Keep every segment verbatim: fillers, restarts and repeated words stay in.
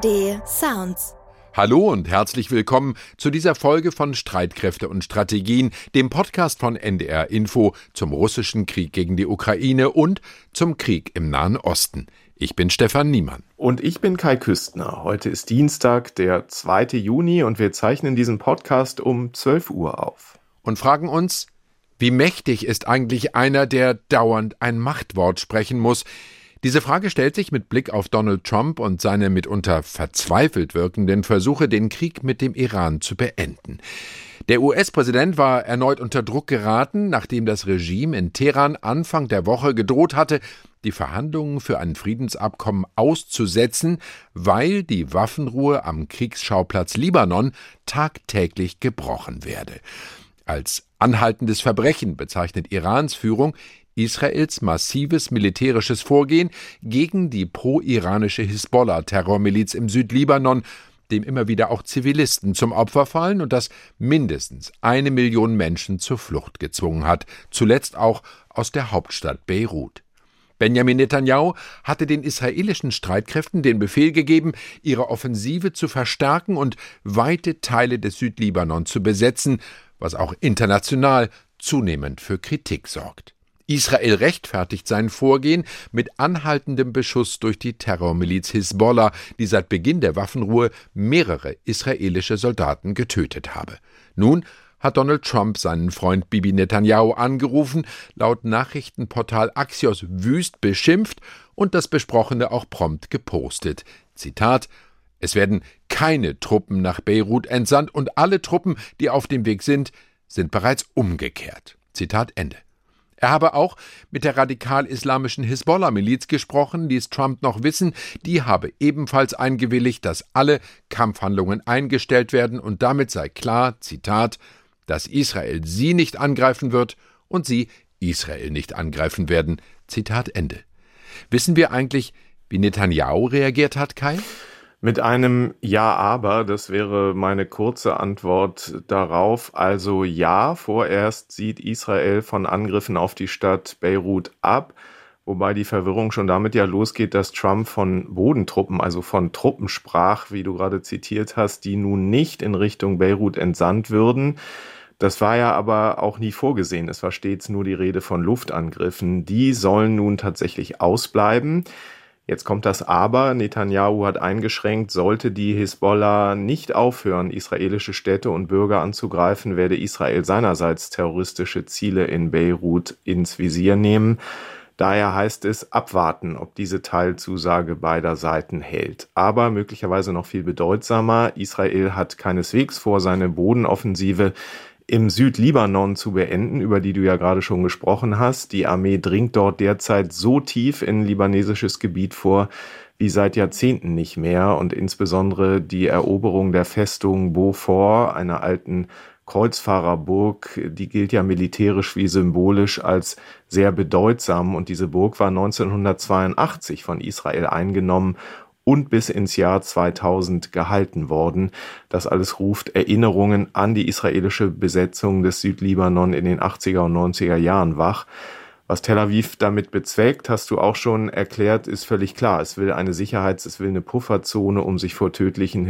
D Sounds. Hallo und herzlich willkommen zu dieser Folge von Streitkräfte und Strategien, dem Podcast von N D R Info zum russischen Krieg gegen die Ukraine und zum Krieg im Nahen Osten. Ich bin Stefan Niemann. Und ich bin Kai Küstner. Heute ist Dienstag, der zweite Juni, und wir zeichnen diesen Podcast um zwölf Uhr auf. Und fragen uns, wie mächtig ist eigentlich einer, der dauernd ein Machtwort sprechen muss? Diese Frage stellt sich mit Blick auf Donald Trump und seine mitunter verzweifelt wirkenden Versuche, den Krieg mit dem Iran zu beenden. Der U S-Präsident war erneut unter Druck geraten, nachdem das Regime in Teheran Anfang der Woche gedroht hatte, die Verhandlungen für ein Friedensabkommen auszusetzen, weil die Waffenruhe am Kriegsschauplatz Libanon tagtäglich gebrochen werde. Als anhaltendes Verbrechen bezeichnet Irans Führung Israels massives militärisches Vorgehen gegen die pro-iranische Hisbollah-Terrormiliz im Südlibanon, dem immer wieder auch Zivilisten zum Opfer fallen und das mindestens eine Million Menschen zur Flucht gezwungen hat, zuletzt auch aus der Hauptstadt Beirut. Benjamin Netanyahu hatte den israelischen Streitkräften den Befehl gegeben, ihre Offensive zu verstärken und weite Teile des Südlibanon zu besetzen, was auch international zunehmend für Kritik sorgt. Israel rechtfertigt sein Vorgehen mit anhaltendem Beschuss durch die Terrormiliz Hisbollah, die seit Beginn der Waffenruhe mehrere israelische Soldaten getötet habe. Nun hat Donald Trump seinen Freund Bibi Netanyahu angerufen, laut Nachrichtenportal Axios wüst beschimpft und das Besprochene auch prompt gepostet. Zitat: Es werden keine Truppen nach Beirut entsandt und alle Truppen, die auf dem Weg sind, sind bereits umgekehrt. Zitat Ende. Er habe auch mit der radikal-islamischen Hisbollah-Miliz gesprochen, ließ Trump noch wissen, die habe ebenfalls eingewilligt, dass alle Kampfhandlungen eingestellt werden und damit sei klar, Zitat, dass Israel sie nicht angreifen wird und sie Israel nicht angreifen werden. Zitat Ende. Wissen wir eigentlich, wie Netanyahu reagiert hat, Kai? Mit einem Ja, aber, das wäre meine kurze Antwort darauf. Also ja, vorerst sieht Israel von Angriffen auf die Stadt Beirut ab, wobei die Verwirrung schon damit ja losgeht, dass Trump von Bodentruppen, also von Truppen sprach, wie du gerade zitiert hast, die nun nicht in Richtung Beirut entsandt würden. Das war ja aber auch nie vorgesehen. Es war stets nur die Rede von Luftangriffen. Die sollen nun tatsächlich ausbleiben. Jetzt kommt das Aber. Netanyahu hat eingeschränkt, sollte die Hisbollah nicht aufhören, israelische Städte und Bürger anzugreifen, werde Israel seinerseits terroristische Ziele in Beirut ins Visier nehmen. Daher heißt es abwarten, ob diese Teilzusage beider Seiten hält. Aber möglicherweise noch viel bedeutsamer, Israel hat keineswegs vor, seine Bodenoffensive im Südlibanon zu beenden, über die du ja gerade schon gesprochen hast. Die Armee dringt dort derzeit so tief in libanesisches Gebiet vor wie seit Jahrzehnten nicht mehr. Und insbesondere die Eroberung der Festung Beaufort, einer alten Kreuzfahrerburg, die gilt ja militärisch wie symbolisch als sehr bedeutsam. Und diese Burg war neunzehnhundertzweiundachtzig von Israel eingenommen und bis ins Jahr zweitausend gehalten worden. Das alles ruft Erinnerungen an die israelische Besetzung des Südlibanon in den achtziger und neunziger Jahren wach. Was Tel Aviv damit bezweckt, hast du auch schon erklärt, ist völlig klar. Es will eine Sicherheits-, es will eine Pufferzone, um sich vor tödlichen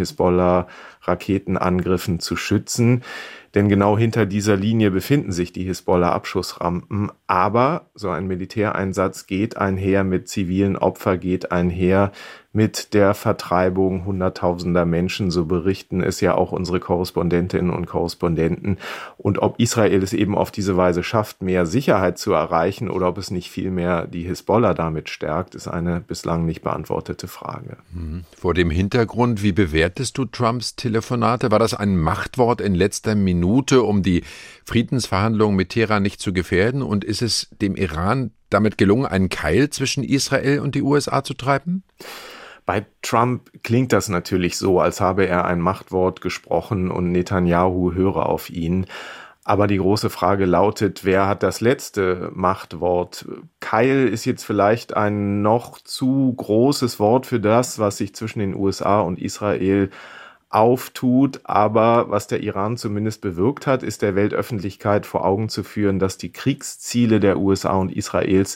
Hisbollah-Raketenangriffen zu schützen. Denn genau hinter dieser Linie befinden sich die Hisbollah-Abschussrampen. Aber so ein Militäreinsatz geht einher mit zivilen Opfern, geht einher mit der Vertreibung hunderttausender Menschen. So berichten es ja auch unsere Korrespondentinnen und Korrespondenten. Und ob Israel es eben auf diese Weise schafft, mehr Sicherheit zu erreichen oder ob es nicht vielmehr die Hisbollah damit stärkt, ist eine bislang nicht beantwortete Frage. Vor dem Hintergrund, wie bewertest du Trumps Telefonate? War das ein Machtwort in letzter Minute, um die Friedensverhandlungen mit Teheran nicht zu gefährden? Und ist es dem Iran damit gelungen, einen Keil zwischen Israel und die U S A zu treiben? Bei Trump klingt das natürlich so, als habe er ein Machtwort gesprochen und Netanyahu höre auf ihn. Aber die große Frage lautet, wer hat das letzte Machtwort? Keil ist jetzt vielleicht ein noch zu großes Wort für das, was sich zwischen den U S A und Israel auftut, aber was der Iran zumindest bewirkt hat, ist der Weltöffentlichkeit vor Augen zu führen, dass die Kriegsziele der U S A und Israels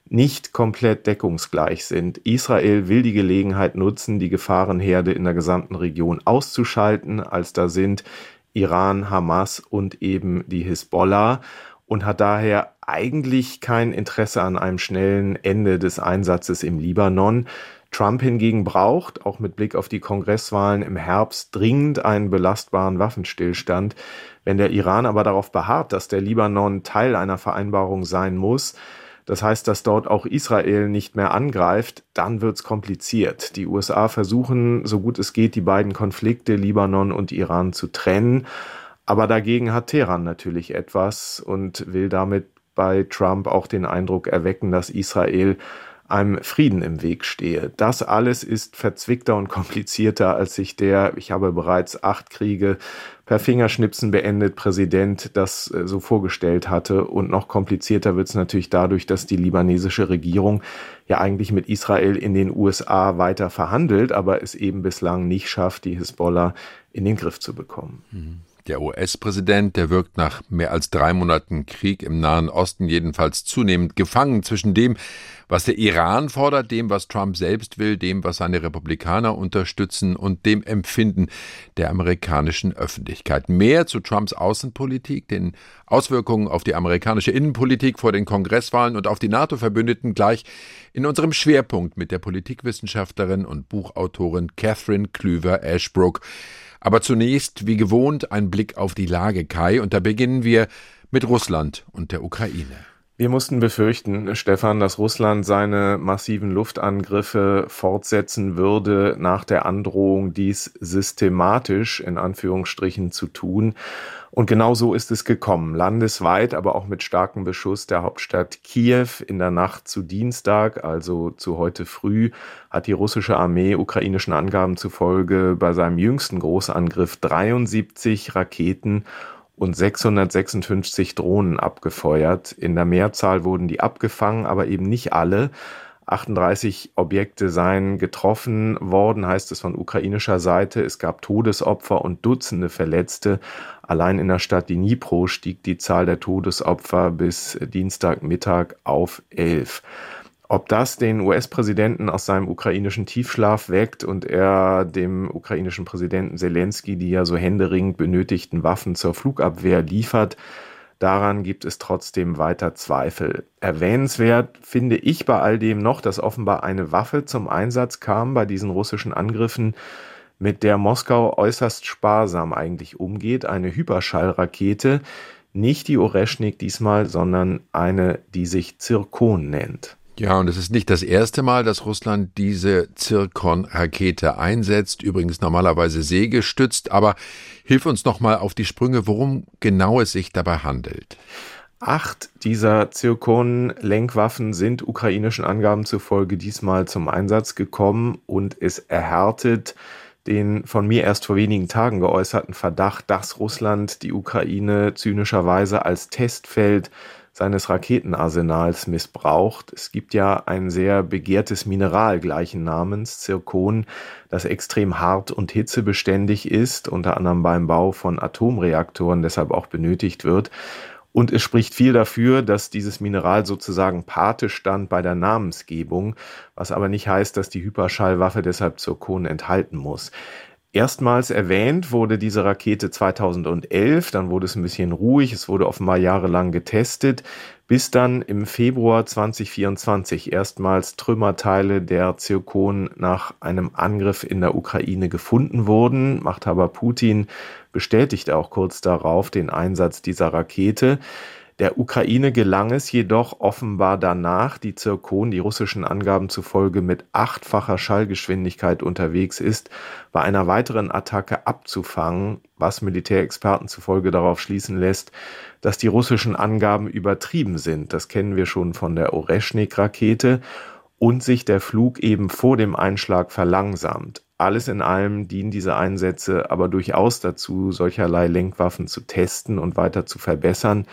nicht komplett deckungsgleich sind. Israel will die Gelegenheit nutzen, die Gefahrenherde in der gesamten Region auszuschalten, als da sind Iran, Hamas und eben die Hisbollah, und hat daher eigentlich kein Interesse an einem schnellen Ende des Einsatzes im Libanon. Trump hingegen braucht, auch mit Blick auf die Kongresswahlen im Herbst, dringend einen belastbaren Waffenstillstand. Wenn der Iran aber darauf beharrt, dass der Libanon Teil einer Vereinbarung sein muss, das heißt, dass dort auch Israel nicht mehr angreift, dann wird's kompliziert. Die U S A versuchen, so gut es geht, die beiden Konflikte Libanon und Iran zu trennen. Aber dagegen hat Teheran natürlich etwas und will damit bei Trump auch den Eindruck erwecken, dass Israel einem Frieden im Weg stehe. Das alles ist verzwickter und komplizierter, als sich der, ich habe bereits acht Kriege per Fingerschnipsen beendet, Präsident das so vorgestellt hatte. Und noch komplizierter wird es natürlich dadurch, dass die libanesische Regierung ja eigentlich mit Israel in den U S A weiter verhandelt, aber es eben bislang nicht schafft, die Hisbollah in den Griff zu bekommen. Mhm. Der U S-Präsident, der wirkt nach mehr als drei Monaten Krieg im Nahen Osten jedenfalls zunehmend gefangen zwischen dem, was der Iran fordert, dem, was Trump selbst will, dem, was seine Republikaner unterstützen und dem Empfinden der amerikanischen Öffentlichkeit. Mehr zu Trumps Außenpolitik, den Auswirkungen auf die amerikanische Innenpolitik vor den Kongresswahlen und auf die NATO-Verbündeten gleich in unserem Schwerpunkt mit der Politikwissenschaftlerin und Buchautorin Catherine Klüver-Ashbrook. Aber zunächst, wie gewohnt, ein Blick auf die Lage, Kai. Und da beginnen wir mit Russland und der Ukraine. Wir mussten befürchten, Stefan, dass Russland seine massiven Luftangriffe fortsetzen würde, nach der Androhung, dies systematisch in Anführungsstrichen zu tun. Und genau so ist es gekommen. Landesweit, aber auch mit starkem Beschuss der Hauptstadt Kiew in der Nacht zu Dienstag, also zu heute früh, hat die russische Armee ukrainischen Angaben zufolge bei seinem jüngsten Großangriff dreiundsiebzig Raketen und sechshundertsechsundfünfzig Drohnen abgefeuert. In der Mehrzahl wurden die abgefangen, aber eben nicht alle. achtunddreißig Objekte seien getroffen worden, heißt es von ukrainischer Seite. Es gab Todesopfer und Dutzende Verletzte. Allein in der Stadt Dnipro stieg die Zahl der Todesopfer bis Dienstagmittag auf elf. Ob das den U S-Präsidenten aus seinem ukrainischen Tiefschlaf weckt und er dem ukrainischen Präsidenten Selensky die ja so händeringend benötigten Waffen zur Flugabwehr liefert, daran gibt es trotzdem weiter Zweifel. Erwähnenswert finde ich bei all dem noch, dass offenbar eine Waffe zum Einsatz kam bei diesen russischen Angriffen, mit der Moskau äußerst sparsam eigentlich umgeht, eine Hyperschallrakete, nicht die Oreschnik diesmal, sondern eine, die sich Zirkon nennt. Ja, und es ist nicht das erste Mal, dass Russland diese Zirkon-Rakete einsetzt, übrigens normalerweise seegestützt, aber hilf uns noch mal auf die Sprünge, worum genau es sich dabei handelt. Acht dieser Zirkon-Lenkwaffen sind ukrainischen Angaben zufolge diesmal zum Einsatz gekommen und es erhärtet den von mir erst vor wenigen Tagen geäußerten Verdacht, dass Russland die Ukraine zynischerweise als Testfeld seines Raketenarsenals missbraucht. Es gibt ja ein sehr begehrtes Mineral gleichen Namens, Zirkon, das extrem hart und hitzebeständig ist, unter anderem beim Bau von Atomreaktoren deshalb auch benötigt wird. Und es spricht viel dafür, dass dieses Mineral sozusagen Pate stand bei der Namensgebung, was aber nicht heißt, dass die Hyperschallwaffe deshalb Zirkon enthalten muss. Erstmals erwähnt wurde diese Rakete zweitausendelf, dann wurde es ein bisschen ruhig, es wurde offenbar jahrelang getestet, bis dann im Februar zweitausendvierundzwanzig erstmals Trümmerteile der Zirkon nach einem Angriff in der Ukraine gefunden wurden. Machthaber Putin bestätigte auch kurz darauf den Einsatz dieser Rakete. Der Ukraine gelang es jedoch offenbar danach, die Zirkon, die russischen Angaben zufolge mit achtfacher Schallgeschwindigkeit unterwegs ist, bei einer weiteren Attacke abzufangen, was Militärexperten zufolge darauf schließen lässt, dass die russischen Angaben übertrieben sind. Das kennen wir schon von der Oreschnik-Rakete und sich der Flug eben vor dem Einschlag verlangsamt. Alles in allem dienen diese Einsätze aber durchaus dazu, solcherlei Lenkwaffen zu testen und weiter zu verbessern.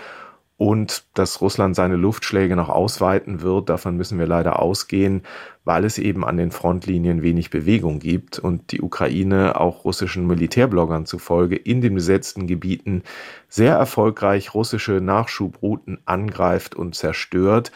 Und dass Russland seine Luftschläge noch ausweiten wird, davon müssen wir leider ausgehen, weil es eben an den Frontlinien wenig Bewegung gibt und die Ukraine auch russischen Militärbloggern zufolge in den besetzten Gebieten sehr erfolgreich russische Nachschubrouten angreift und zerstört.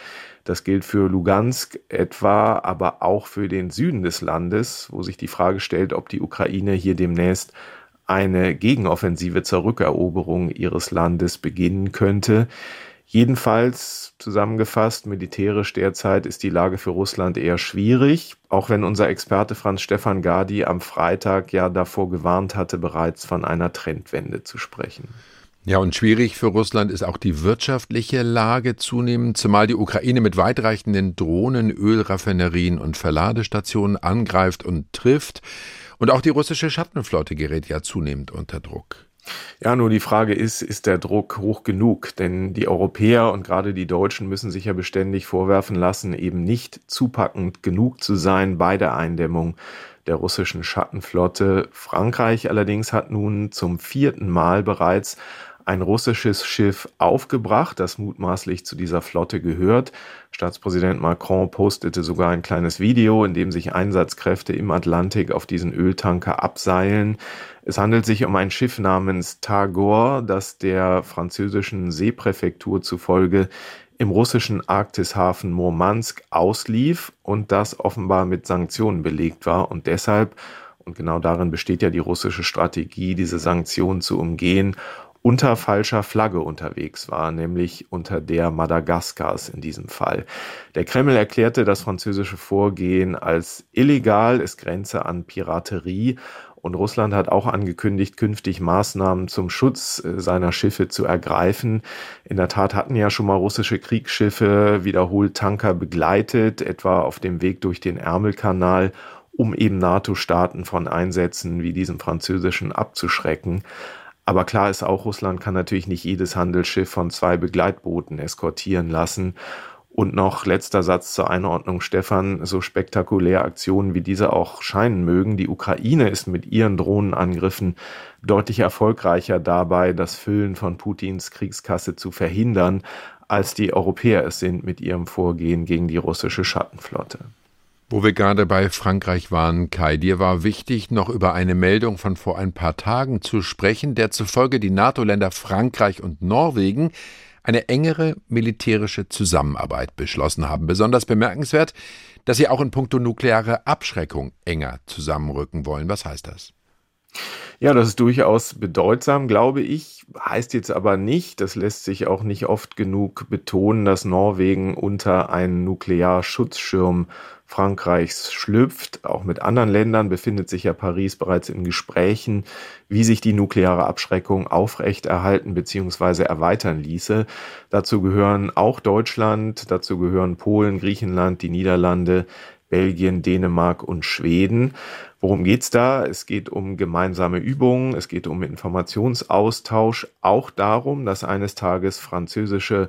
Das gilt für Lugansk etwa, aber auch für den Süden des Landes, wo sich die Frage stellt, ob die Ukraine hier demnächst eine Gegenoffensive zur Rückeroberung ihres Landes beginnen könnte. Jedenfalls zusammengefasst, militärisch derzeit ist die Lage für Russland eher schwierig, auch wenn unser Experte Franz-Stefan Gadi am Freitag ja davor gewarnt hatte, bereits von einer Trendwende zu sprechen. Ja, und schwierig für Russland ist auch die wirtschaftliche Lage zunehmend, zumal die Ukraine mit weitreichenden Drohnen, Ölraffinerien und Verladestationen angreift und trifft. Und auch die russische Schattenflotte gerät ja zunehmend unter Druck. Ja, nur die Frage ist, ist der Druck hoch genug? Denn die Europäer und gerade die Deutschen müssen sich ja beständig vorwerfen lassen, eben nicht zupackend genug zu sein bei der Eindämmung der russischen Schattenflotte. Frankreich allerdings hat nun zum vierten Mal bereits ein russisches Schiff aufgebracht, das mutmaßlich zu dieser Flotte gehört. Staatspräsident Macron postete sogar ein kleines Video, in dem sich Einsatzkräfte im Atlantik auf diesen Öltanker abseilen. Es handelt sich um ein Schiff namens Tagor, das der französischen Seepräfektur zufolge im russischen Arktishafen Murmansk auslief und das offenbar mit Sanktionen belegt war und deshalb, und genau darin besteht ja die russische Strategie, diese Sanktionen zu umgehen, unter falscher Flagge unterwegs war, nämlich unter der Madagaskars in diesem Fall. Der Kreml erklärte das französische Vorgehen als illegal, es grenze an Piraterie und Russland hat auch angekündigt, künftig Maßnahmen zum Schutz seiner Schiffe zu ergreifen. In der Tat hatten ja schon mal russische Kriegsschiffe wiederholt Tanker begleitet, etwa auf dem Weg durch den Ärmelkanal, um eben NATO-Staaten von Einsätzen wie diesem französischen abzuschrecken. Aber klar ist auch, Russland kann natürlich nicht jedes Handelsschiff von zwei Begleitbooten eskortieren lassen. Und noch letzter Satz zur Einordnung, Stefan, so spektakulär Aktionen wie diese auch scheinen mögen. Die Ukraine ist mit ihren Drohnenangriffen deutlich erfolgreicher dabei, das Füllen von Putins Kriegskasse zu verhindern, als die Europäer es sind mit ihrem Vorgehen gegen die russische Schattenflotte. Wo wir gerade bei Frankreich waren, Kai, dir war wichtig, noch über eine Meldung von vor ein paar Tagen zu sprechen, der zufolge die NATO-Länder Frankreich und Norwegen eine engere militärische Zusammenarbeit beschlossen haben. Besonders bemerkenswert, dass sie auch in puncto nukleare Abschreckung enger zusammenrücken wollen. Was heißt das? Ja, das ist durchaus bedeutsam, glaube ich. Heißt jetzt aber nicht, das lässt sich auch nicht oft genug betonen, dass Norwegen unter einen Nuklearschutzschirm Frankreichs schlüpft. Auch mit anderen Ländern befindet sich ja Paris bereits in Gesprächen, wie sich die nukleare Abschreckung aufrechterhalten bzw. erweitern ließe. Dazu gehören auch Deutschland, dazu gehören Polen, Griechenland, die Niederlande, Belgien, Dänemark und Schweden. Worum geht's da? Es geht um gemeinsame Übungen, es geht um Informationsaustausch, auch darum, dass eines Tages französische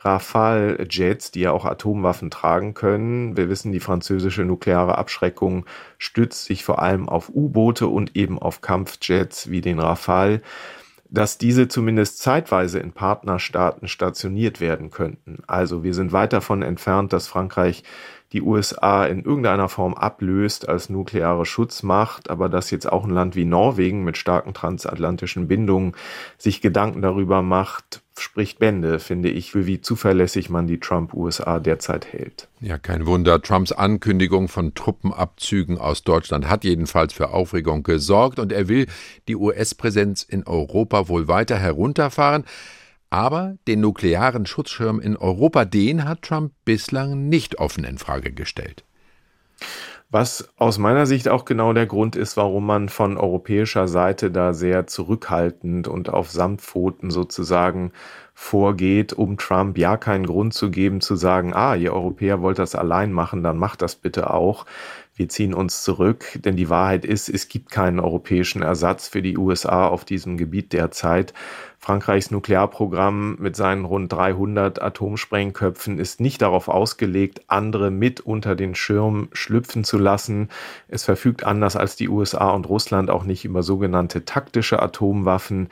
Rafale-Jets, die ja auch Atomwaffen tragen können. Wir wissen, die französische nukleare Abschreckung stützt sich vor allem auf U-Boote und eben auf Kampfjets wie den Rafale, dass diese zumindest zeitweise in Partnerstaaten stationiert werden könnten. Also wir sind weit davon entfernt, dass Frankreich die U S A in irgendeiner Form ablöst als nukleare Schutzmacht, aber dass jetzt auch ein Land wie Norwegen mit starken transatlantischen Bindungen sich Gedanken darüber macht, spricht Bände, finde ich, für wie zuverlässig man die Trump-U S A derzeit hält. Ja, kein Wunder. Trumps Ankündigung von Truppenabzügen aus Deutschland hat jedenfalls für Aufregung gesorgt und er will die U S-Präsenz in Europa wohl weiter herunterfahren. Aber den nuklearen Schutzschirm in Europa, den hat Trump bislang nicht offen in Frage gestellt. Was aus meiner Sicht auch genau der Grund ist, warum man von europäischer Seite da sehr zurückhaltend und auf Samtpfoten sozusagen vorgeht, um Trump ja keinen Grund zu geben, zu sagen, ah, ihr Europäer wollt das allein machen, dann macht das bitte auch. Wir ziehen uns zurück, denn die Wahrheit ist, es gibt keinen europäischen Ersatz für die U S A auf diesem Gebiet derzeit. Frankreichs Nuklearprogramm mit seinen rund dreihundert Atomsprengköpfen ist nicht darauf ausgelegt, andere mit unter den Schirm schlüpfen zu lassen. Es verfügt anders als die U S A und Russland auch nicht über sogenannte taktische Atomwaffen.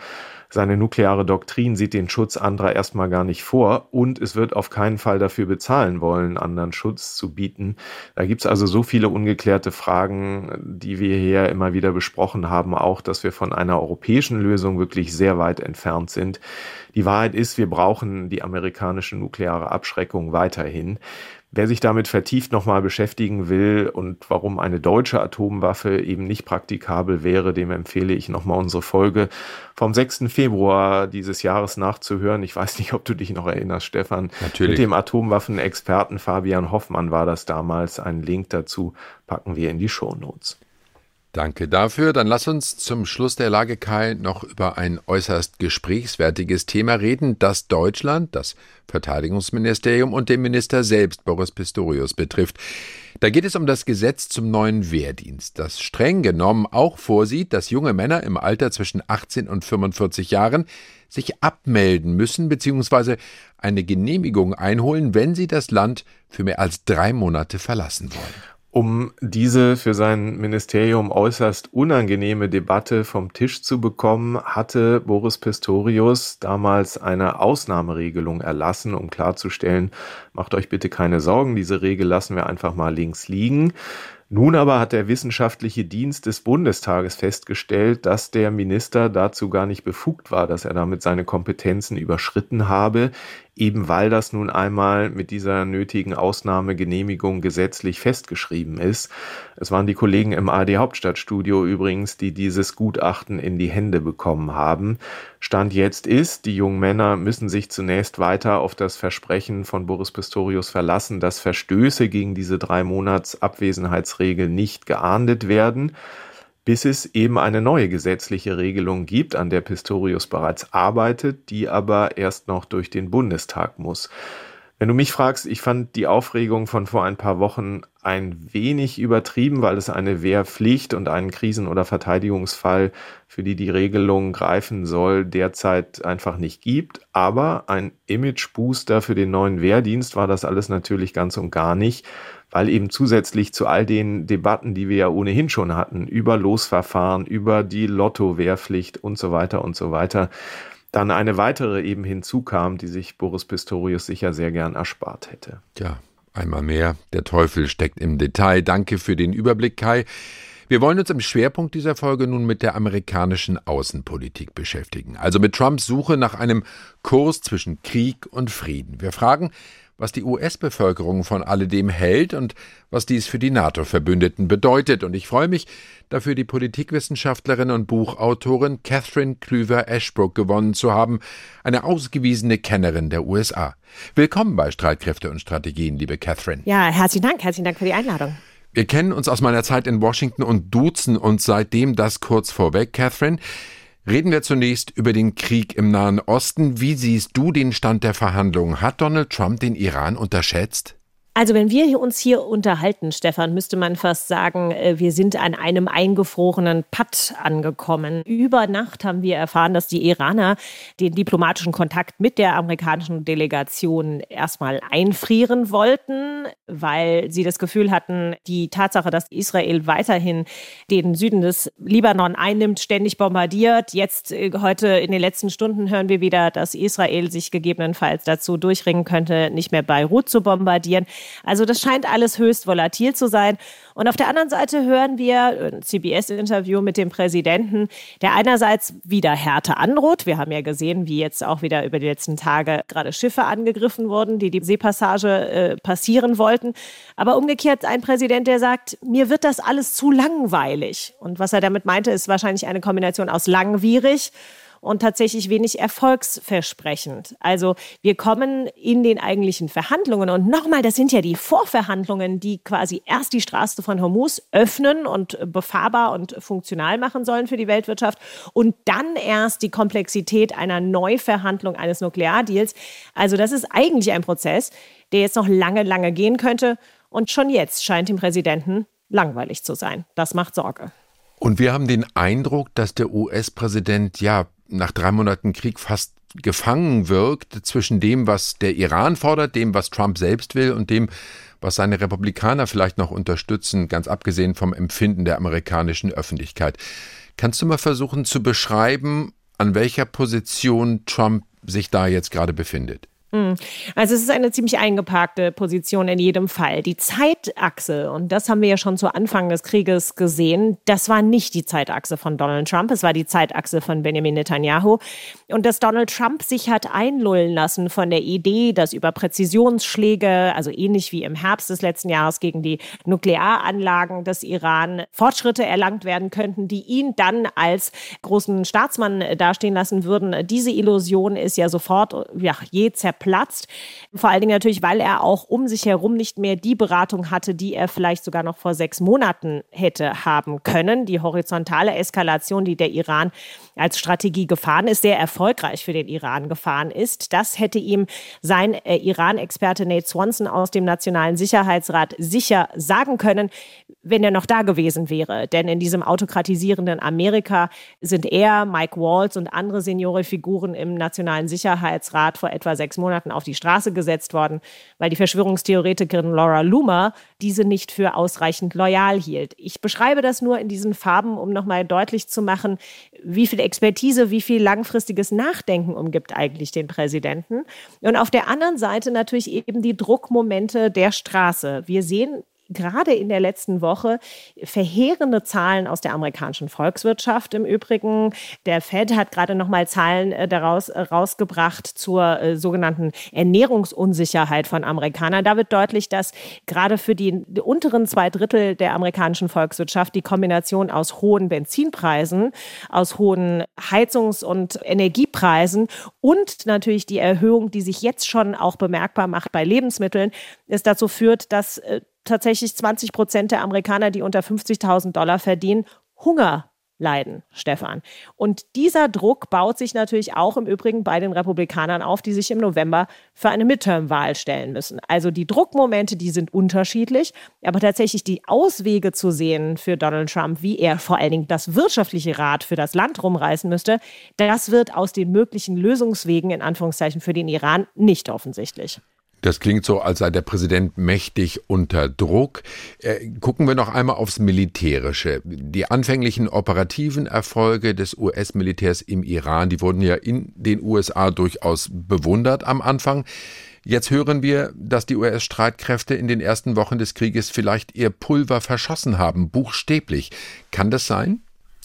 Seine nukleare Doktrin sieht den Schutz anderer erstmal gar nicht vor und es wird auf keinen Fall dafür bezahlen wollen, anderen Schutz zu bieten. Da gibt es also so viele ungeklärte Fragen, die wir hier immer wieder besprochen haben, auch, dass wir von einer europäischen Lösung wirklich sehr weit entfernt sind. Die Wahrheit ist, wir brauchen die amerikanische nukleare Abschreckung weiterhin. Wer sich damit vertieft nochmal beschäftigen will und warum eine deutsche Atomwaffe eben nicht praktikabel wäre, dem empfehle ich nochmal unsere Folge vom sechsten Februar dieses Jahres nachzuhören. Ich weiß nicht, ob du dich noch erinnerst, Stefan. Natürlich. Mit dem Atomwaffenexperten Fabian Hoffmann war das damals. Einen Link dazu packen wir in die Shownotes. Danke dafür. Dann lass uns zum Schluss der Lage, Kai, noch über ein äußerst gesprächswertiges Thema reden, das Deutschland, das Verteidigungsministerium und den Minister selbst, Boris Pistorius, betrifft. Da geht es um das Gesetz zum neuen Wehrdienst, das streng genommen auch vorsieht, dass junge Männer im Alter zwischen achtzehn und fünfundvierzig Jahren sich abmelden müssen bzw. eine Genehmigung einholen, wenn sie das Land für mehr als drei Monate verlassen wollen. Um diese für sein Ministerium äußerst unangenehme Debatte vom Tisch zu bekommen, hatte Boris Pistorius damals eine Ausnahmeregelung erlassen, um klarzustellen, macht euch bitte keine Sorgen, diese Regel lassen wir einfach mal links liegen. Nun aber hat der wissenschaftliche Dienst des Bundestages festgestellt, dass der Minister dazu gar nicht befugt war, dass er damit seine Kompetenzen überschritten habe, eben weil das nun einmal mit dieser nötigen Ausnahmegenehmigung gesetzlich festgeschrieben ist. Es waren die Kollegen im A R D Hauptstadtstudio übrigens, die dieses Gutachten in die Hände bekommen haben. Stand jetzt ist, die jungen Männer müssen sich zunächst weiter auf das Versprechen von Boris Pistorius verlassen, dass Verstöße gegen diese drei Monats Abwesenheitsregel nicht geahndet werden, bis es eben eine neue gesetzliche Regelung gibt, an der Pistorius bereits arbeitet, die aber erst noch durch den Bundestag muss. Wenn du mich fragst, ich fand die Aufregung von vor ein paar Wochen ein wenig übertrieben, weil es eine Wehrpflicht und einen Krisen- oder Verteidigungsfall, für die die Regelung greifen soll, derzeit einfach nicht gibt. Aber ein Imagebooster für den neuen Wehrdienst war das alles natürlich ganz und gar nicht, weil eben zusätzlich zu all den Debatten, die wir ja ohnehin schon hatten, über Losverfahren, über die Lotto-Wehrpflicht und so weiter und so weiter, dann eine weitere eben hinzukam, die sich Boris Pistorius sicher sehr gern erspart hätte. Ja, einmal mehr, der Teufel steckt im Detail. Danke für den Überblick, Kai. Wir wollen uns im Schwerpunkt dieser Folge nun mit der amerikanischen Außenpolitik beschäftigen, also mit Trumps Suche nach einem Kurs zwischen Krieg und Frieden. Wir fragen, was die U S-Bevölkerung von alledem hält und was dies für die NATO-Verbündeten bedeutet. Und ich freue mich, dafür die Politikwissenschaftlerin und Buchautorin Catherine Klüver-Ashbrook gewonnen zu haben, eine ausgewiesene Kennerin der U S A. Willkommen bei Streitkräfte und Strategien, liebe Catherine. Ja, herzlichen Dank, herzlichen Dank für die Einladung. Wir kennen uns aus meiner Zeit in Washington und duzen uns seitdem. Das kurz vorweg, Catherine. Reden wir zunächst über den Krieg im Nahen Osten. Wie siehst du den Stand der Verhandlungen? Hat Donald Trump den Iran unterschätzt? Also wenn wir uns hier unterhalten, Stefan, müsste man fast sagen, wir sind an einem eingefrorenen Patt angekommen. Über Nacht haben wir erfahren, dass die Iraner den diplomatischen Kontakt mit der amerikanischen Delegation erstmal einfrieren wollten, weil sie das Gefühl hatten, die Tatsache, dass Israel weiterhin den Süden des Libanon einnimmt, ständig bombardiert. Jetzt, heute in den letzten Stunden hören wir wieder, dass Israel sich gegebenenfalls dazu durchringen könnte, nicht mehr Beirut zu bombardieren. Also das scheint alles höchst volatil zu sein. Und auf der anderen Seite hören wir ein C B S-Interview mit dem Präsidenten, der einerseits wieder Härte androht. Wir haben ja gesehen, wie jetzt auch wieder über die letzten Tage gerade Schiffe angegriffen wurden, die die Seepassage äh, passieren wollten. Aber umgekehrt ein Präsident, der sagt, mir wird das alles zu langweilig. Und was er damit meinte, ist wahrscheinlich eine Kombination aus langwierig und tatsächlich wenig erfolgsversprechend. Also wir kommen in den eigentlichen Verhandlungen und nochmal, das sind ja die Vorverhandlungen, die quasi erst die Straße von Hormuz öffnen und befahrbar und funktional machen sollen für die Weltwirtschaft und dann erst die Komplexität einer Neuverhandlung eines Nukleardeals. Also das ist eigentlich ein Prozess, der jetzt noch lange, lange gehen könnte und schon jetzt scheint dem Präsidenten langweilig zu sein. Das macht Sorge. Und wir haben den Eindruck, dass der U S-Präsident ja nach drei Monaten Krieg fast gefangen wirkt zwischen dem, was der Iran fordert, dem, was Trump selbst will und dem, was seine Republikaner vielleicht noch unterstützen, ganz abgesehen vom Empfinden der amerikanischen Öffentlichkeit. Kannst du mal versuchen zu beschreiben, an welcher Position Trump sich da jetzt gerade befindet? Also es ist eine ziemlich eingeparkte Position in jedem Fall. Die Zeitachse, und das haben wir ja schon zu Anfang des Krieges gesehen, das war nicht die Zeitachse von Donald Trump, es war die Zeitachse von Benjamin Netanyahu. Und dass Donald Trump sich hat einlullen lassen von der Idee, dass über Präzisionsschläge, also ähnlich wie im Herbst des letzten Jahres gegen die Nuklearanlagen des Iran, Fortschritte erlangt werden könnten, die ihn dann als großen Staatsmann dastehen lassen würden. Diese Illusion ist ja sofort, ja, je zerplatzt. Platzt. Vor allen Dingen natürlich, weil er auch um sich herum nicht mehr die Beratung hatte, die er vielleicht sogar noch vor sechs Monaten hätte haben können. Die horizontale Eskalation, die der Iran als Strategie gefahren ist, sehr erfolgreich für den Iran gefahren ist. Das hätte ihm sein äh, Iran-Experte Nate Swanson aus dem Nationalen Sicherheitsrat sicher sagen können, wenn er noch da gewesen wäre. Denn in diesem autokratisierenden Amerika sind er, Mike Waltz und andere Seniore-Figuren im Nationalen Sicherheitsrat vor etwa sechs Monaten auf die Straße gesetzt worden, weil die Verschwörungstheoretikerin Laura Loomer diese nicht für ausreichend loyal hielt. Ich beschreibe das nur in diesen Farben, um nochmal deutlich zu machen, wie viel Expertise, wie viel langfristiges Nachdenken umgibt eigentlich den Präsidenten. Und auf der anderen Seite natürlich eben die Druckmomente der Straße. Wir sehen gerade in der letzten Woche verheerende Zahlen aus der amerikanischen Volkswirtschaft im Übrigen. Der Fed hat gerade noch mal Zahlen äh, daraus äh, rausgebracht zur äh, sogenannten Ernährungsunsicherheit von Amerikanern. Da wird deutlich, dass gerade für die, die unteren zwei Drittel der amerikanischen Volkswirtschaft die Kombination aus hohen Benzinpreisen, aus hohen Heizungs- und Energiepreisen und natürlich die Erhöhung, die sich jetzt schon auch bemerkbar macht bei Lebensmitteln, es dazu führt, dass äh, tatsächlich zwanzig Prozent der Amerikaner, die unter fünfzigtausend Dollar verdienen, Hunger leiden, Stefan. Und dieser Druck baut sich natürlich auch im Übrigen bei den Republikanern auf, die sich im November für eine Midterm-Wahl stellen müssen. Also die Druckmomente, die sind unterschiedlich, aber tatsächlich die Auswege zu sehen für Donald Trump, wie er vor allen Dingen das wirtschaftliche Rad für das Land rumreißen müsste, das wird aus den möglichen Lösungswegen in Anführungszeichen für den Iran nicht offensichtlich. Das klingt so, als sei der Präsident mächtig unter Druck. Äh, gucken wir noch einmal aufs Militärische. Die anfänglichen operativen Erfolge des U S-Militärs im Iran, die wurden ja in den U S A durchaus bewundert am Anfang. Jetzt hören wir, dass die U S-Streitkräfte in den ersten Wochen des Krieges vielleicht ihr Pulver verschossen haben, buchstäblich. Kann das sein?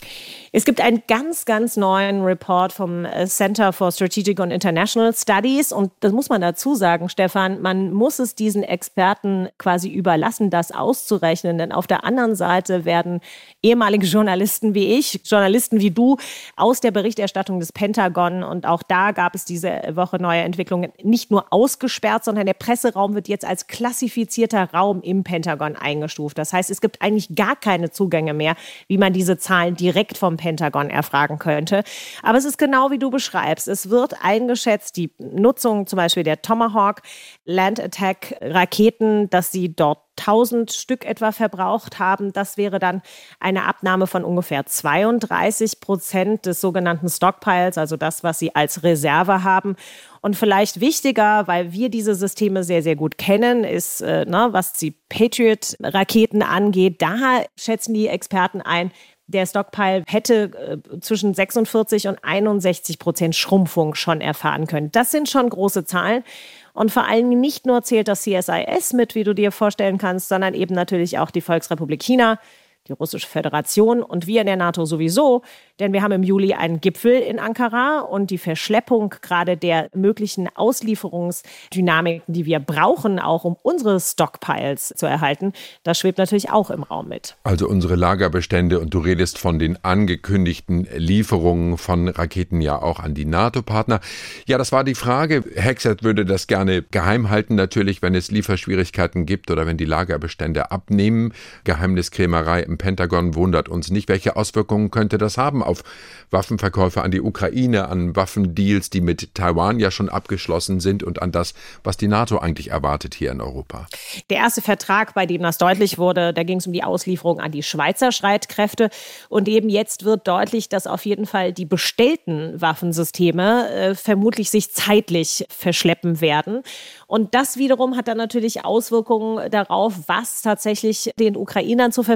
Es gibt einen ganz, ganz neuen Report vom Center for Strategic and International Studies. Und das muss man dazu sagen, Stefan, man muss es diesen Experten quasi überlassen, das auszurechnen. Denn auf der anderen Seite werden ehemalige Journalisten wie ich, Journalisten wie du, aus der Berichterstattung des Pentagon, und auch da gab es diese Woche neue Entwicklungen, nicht nur ausgesperrt, sondern der Presseraum wird jetzt als klassifizierter Raum im Pentagon eingestuft. Das heißt, es gibt eigentlich gar keine Zugänge mehr, wie man diese Zahlen direkt vom Pentagon erfragen könnte. Aber es ist genau wie du beschreibst. Es wird eingeschätzt, die Nutzung zum Beispiel der Tomahawk Land Attack Raketen, dass sie dort tausend Stück etwa verbraucht haben. Das wäre dann eine Abnahme von ungefähr zweiunddreißig Prozent des sogenannten Stockpiles, also das, was sie als Reserve haben. Und vielleicht wichtiger, weil wir diese Systeme sehr, sehr gut kennen, ist, äh, ne, was die Patriot-Raketen angeht, da schätzen die Experten ein, der Stockpile hätte äh, zwischen sechsundvierzig und einundsechzig Prozent Schrumpfung schon erfahren können. Das sind schon große Zahlen. Und vor allem nicht nur zählt das C S I S mit, wie du dir vorstellen kannst, sondern eben natürlich auch die Volksrepublik China, die Russische Föderation und wir in der NATO sowieso. Denn wir haben im Juli einen Gipfel in Ankara und die Verschleppung gerade der möglichen Auslieferungsdynamiken, die wir brauchen, auch um unsere Stockpiles zu erhalten, das schwebt natürlich auch im Raum mit. Also unsere Lagerbestände, und du redest von den angekündigten Lieferungen von Raketen ja auch an die NATO-Partner. Ja, das war die Frage. Hexet würde das gerne geheim halten, natürlich, wenn es Lieferschwierigkeiten gibt oder wenn die Lagerbestände abnehmen. Geheimniskrämerei im Pentagon wundert uns nicht. Welche Auswirkungen könnte das haben auf Waffenverkäufe an die Ukraine, an Waffendeals, die mit Taiwan ja schon abgeschlossen sind, und an das, was die NATO eigentlich erwartet hier in Europa? Der erste Vertrag, bei dem das deutlich wurde, da ging es um die Auslieferung an die Schweizer Streitkräfte. Und eben jetzt wird deutlich, dass auf jeden Fall die bestellten Waffensysteme äh, vermutlich sich zeitlich verschleppen werden. Und das wiederum hat dann natürlich Auswirkungen darauf, was tatsächlich den Ukrainern zur Verfügung gestellt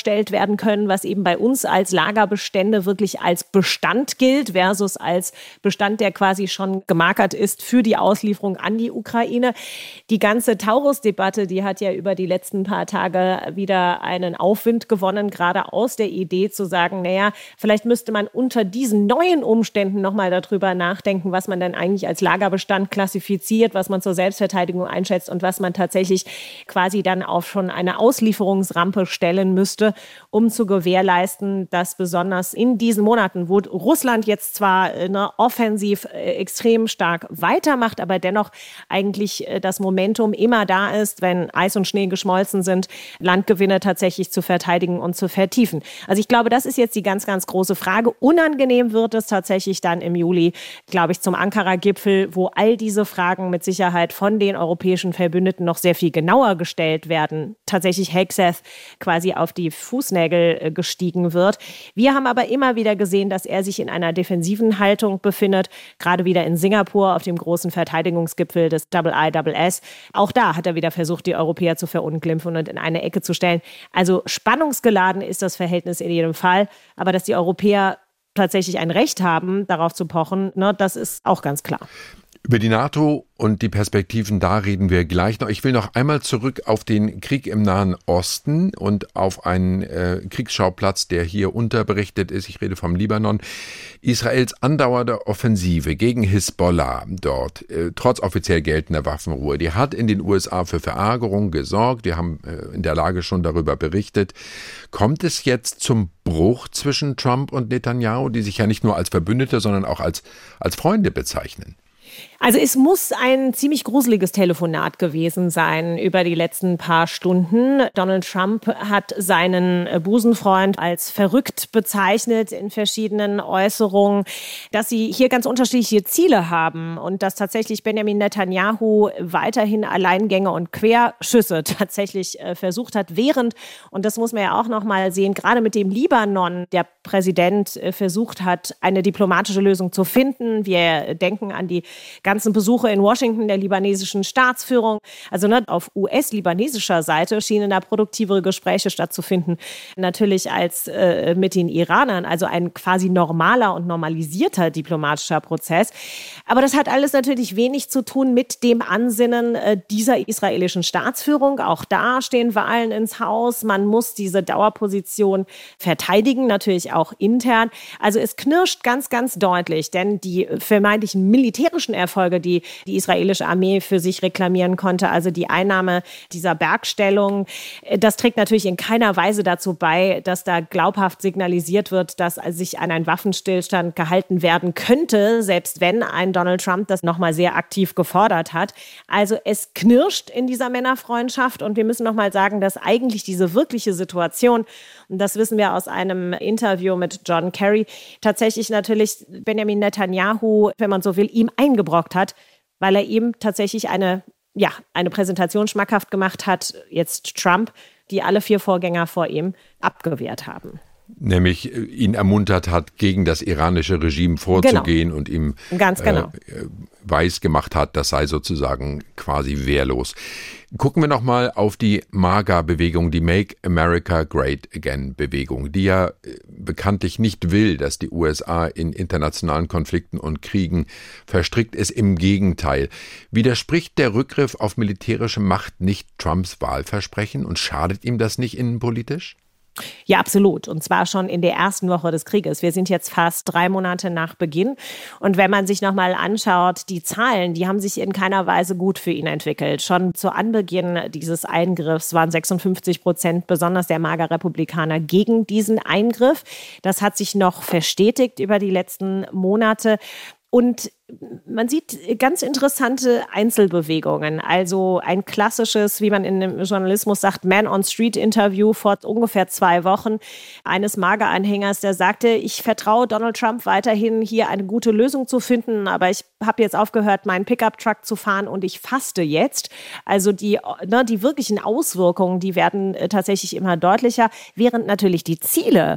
gestellt werden können, was eben bei uns als Lagerbestände wirklich als Bestand gilt versus als Bestand, der quasi schon gemarkert ist für die Auslieferung an die Ukraine. Die ganze Taurus-Debatte, die hat ja über die letzten paar Tage wieder einen Aufwind gewonnen, gerade aus der Idee zu sagen, naja, vielleicht müsste man unter diesen neuen Umständen nochmal darüber nachdenken, was man denn eigentlich als Lagerbestand klassifiziert, was man zur Selbstverteidigung einschätzt und was man tatsächlich quasi dann auf schon eine Auslieferungsrampe stellen müsste, um zu gewährleisten, dass besonders in diesen Monaten, wo Russland jetzt zwar ne, offensiv äh, extrem stark weitermacht, aber dennoch eigentlich äh, das Momentum immer da ist, wenn Eis und Schnee geschmolzen sind, Landgewinne tatsächlich zu verteidigen und zu vertiefen. Also ich glaube, das ist jetzt die ganz, ganz große Frage. Unangenehm wird es tatsächlich dann im Juli, glaube ich, zum Ankara-Gipfel, wo all diese Fragen mit Sicherheit von den europäischen Verbündeten noch sehr viel genauer gestellt werden. Tatsächlich Hegseth quasi auf die Fußnägel äh, gestiegen wird. Wir haben aber immer wieder gesehen, dass er sich in einer defensiven Haltung befindet, gerade wieder in Singapur auf dem großen Verteidigungsgipfel des I S S. Auch da hat er wieder versucht, die Europäer zu verunglimpfen und in eine Ecke zu stellen. Also spannungsgeladen ist das Verhältnis in jedem Fall, aber dass die Europäer tatsächlich ein Recht haben, darauf zu pochen, ne, das ist auch ganz klar. Über die NATO und die Perspektiven da reden wir gleich noch. Ich will noch einmal zurück auf den Krieg im Nahen Osten und auf einen äh, Kriegsschauplatz, der hier unterberichtet ist. Ich rede vom Libanon. Israels andauernde Offensive gegen Hisbollah dort, äh, trotz offiziell geltender Waffenruhe, die hat in den U S A für Verärgerung gesorgt. Wir haben äh, in der Lage schon darüber berichtet. Kommt es jetzt zum Bruch zwischen Trump und Netanyahu, die sich ja nicht nur als Verbündete, sondern auch als, als Freunde bezeichnen? Also es muss ein ziemlich gruseliges Telefonat gewesen sein über die letzten paar Stunden. Donald Trump hat seinen Busenfreund als verrückt bezeichnet in verschiedenen Äußerungen, dass sie hier ganz unterschiedliche Ziele haben und dass tatsächlich Benjamin Netanyahu weiterhin Alleingänge und Querschüsse tatsächlich versucht hat, während, und das muss man ja auch noch mal sehen, gerade mit dem Libanon, der Präsident versucht hat, eine diplomatische Lösung zu finden. Wir denken an die ganzen Besuche in Washington der libanesischen Staatsführung. Also ne, auf U S-libanesischer Seite schienen da produktivere Gespräche stattzufinden. Natürlich als äh, mit den Iranern, also ein quasi normaler und normalisierter diplomatischer Prozess. Aber das hat alles natürlich wenig zu tun mit dem Ansinnen äh, dieser israelischen Staatsführung. Auch da stehen Wahlen ins Haus. Man muss diese Dauerposition verteidigen, natürlich auch intern. Also es knirscht ganz, ganz deutlich, denn die vermeintlichen militärischen Erfolge, die die israelische Armee für sich reklamieren konnte, also die Einnahme dieser Bergstellung, das trägt natürlich in keiner Weise dazu bei, dass da glaubhaft signalisiert wird, dass sich an einen Waffenstillstand gehalten werden könnte, selbst wenn ein Donald Trump das nochmal sehr aktiv gefordert hat. Also es knirscht in dieser Männerfreundschaft und wir müssen nochmal sagen, dass eigentlich diese wirkliche Situation, und das wissen wir aus einem Interview mit John Kerry, tatsächlich natürlich Benjamin Netanyahu, wenn man so will, ihm eingebrockt hat, weil er ihm tatsächlich eine, ja, eine Präsentation schmackhaft gemacht hat, jetzt Trump, die alle vier Vorgänger vor ihm abgewehrt haben. Nämlich ihn ermuntert hat, gegen das iranische Regime vorzugehen, genau, und ihm Ganz genau. äh, weiß gemacht hat, das sei sozusagen quasi wehrlos. Gucken wir nochmal auf die MAGA-Bewegung, die Make America Great Again-Bewegung, die ja äh, bekanntlich nicht will, dass die U S A in internationalen Konflikten und Kriegen verstrickt ist. Im Gegenteil. Widerspricht der Rückgriff auf militärische Macht nicht Trumps Wahlversprechen und schadet ihm das nicht innenpolitisch? Ja, absolut. Und zwar schon in der ersten Woche des Krieges. Wir sind jetzt fast drei Monate nach Beginn. Und wenn man sich nochmal anschaut, die Zahlen, die haben sich in keiner Weise gut für ihn entwickelt. Schon zu Anbeginn dieses Eingriffs waren sechsundfünfzig Prozent besonders der MAGA-Republikaner gegen diesen Eingriff. Das hat sich noch verstetigt über die letzten Monate. Und man sieht ganz interessante Einzelbewegungen. Also ein klassisches, wie man in dem Journalismus sagt, Man-on-Street-Interview vor ungefähr zwei Wochen eines MAGA-Anhängers, der sagte, ich vertraue Donald Trump weiterhin, hier eine gute Lösung zu finden, aber ich habe jetzt aufgehört, meinen Pickup-Truck zu fahren und ich faste jetzt. Also die, ne, die wirklichen Auswirkungen, die werden tatsächlich immer deutlicher, während natürlich die Ziele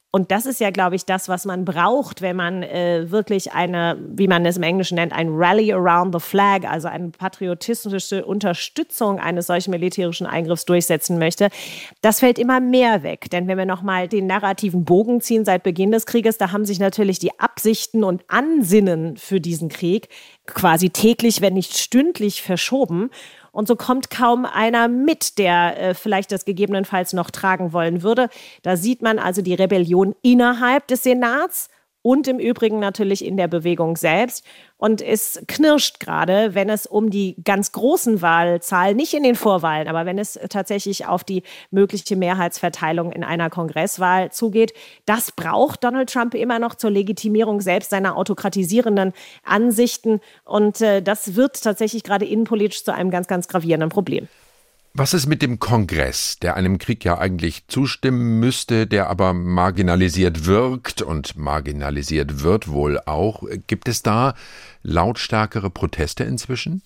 Und das ist ja, glaube ich, das, was man braucht, wenn man äh, wirklich eine, wie man es im Englischen nennt, ein Rally around the flag, also eine patriotistische Unterstützung eines solchen militärischen Eingriffs durchsetzen möchte. Das fällt immer mehr weg. Denn wenn wir nochmal den narrativen Bogen ziehen seit Beginn des Krieges, da haben sich natürlich die Absichten und Ansinnen für diesen Krieg quasi täglich, wenn nicht stündlich verschoben. Und so kommt kaum einer mit, der äh, vielleicht das gegebenenfalls noch tragen wollen würde. Da sieht man also die Rebellion innerhalb des Senats und im Übrigen natürlich in der Bewegung selbst. Und es knirscht gerade, wenn es um die ganz großen Wahlzahlen, nicht in den Vorwahlen, aber wenn es tatsächlich auf die mögliche Mehrheitsverteilung in einer Kongresswahl zugeht. Das braucht Donald Trump immer noch zur Legitimierung selbst seiner autokratisierenden Ansichten. Und äh, das wird tatsächlich gerade innenpolitisch zu einem ganz, ganz gravierenden Problem. Was ist mit dem Kongress, der einem Krieg ja eigentlich zustimmen müsste, der aber marginalisiert wirkt und marginalisiert wird wohl auch? Gibt es da lautstärkere Proteste inzwischen?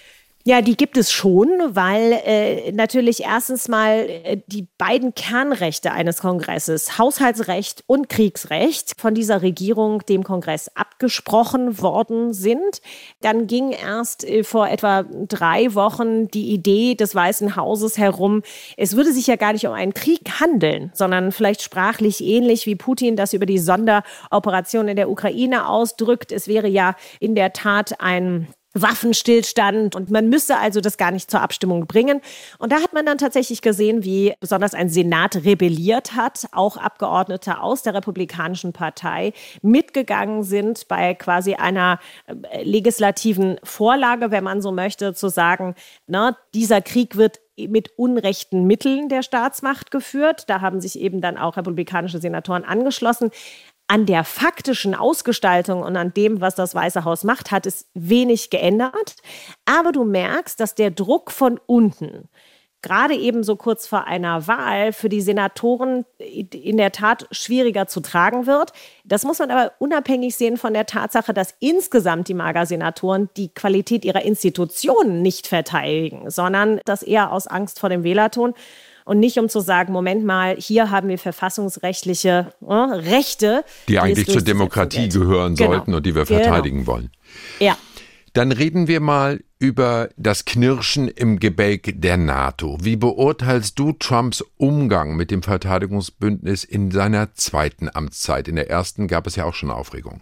Ja, die gibt es schon, weil äh, natürlich erstens mal äh, die beiden Kernrechte eines Kongresses, Haushaltsrecht und Kriegsrecht, von dieser Regierung dem Kongress abgesprochen worden sind. Dann ging erst äh, vor etwa drei Wochen die Idee des Weißen Hauses herum, es würde sich ja gar nicht um einen Krieg handeln, sondern vielleicht sprachlich ähnlich wie Putin das über die Sonderoperation in der Ukraine ausdrückt. Es wäre ja in der Tat ein Waffenstillstand und man müsste also das gar nicht zur Abstimmung bringen. Und da hat man dann tatsächlich gesehen, wie besonders ein Senat rebelliert hat, auch Abgeordnete aus der Republikanischen Partei mitgegangen sind bei quasi einer legislativen Vorlage, wenn man so möchte, zu sagen, na, dieser Krieg wird mit unrechten Mitteln der Staatsmacht geführt. Da haben sich eben dann auch republikanische Senatoren angeschlossen. An der faktischen Ausgestaltung und an dem, was das Weiße Haus macht, hat es wenig geändert. Aber du merkst, dass der Druck von unten, gerade eben so kurz vor einer Wahl, für die Senatoren in der Tat schwieriger zu tragen wird. Das muss man aber unabhängig sehen von der Tatsache, dass insgesamt die MAGA-Senatoren die Qualität ihrer Institutionen nicht verteidigen, sondern das eher aus Angst vor dem Wählerton. Und nicht, um zu sagen, Moment mal, hier haben wir verfassungsrechtliche äh, Rechte. Die, die eigentlich zur Demokratie gehören genau. sollten und die wir verteidigen genau. wollen. Ja. Dann reden wir mal über das Knirschen im Gebälk der NATO. Wie beurteilst du Trumps Umgang mit dem Verteidigungsbündnis in seiner zweiten Amtszeit? In der ersten gab es ja auch schon Aufregung.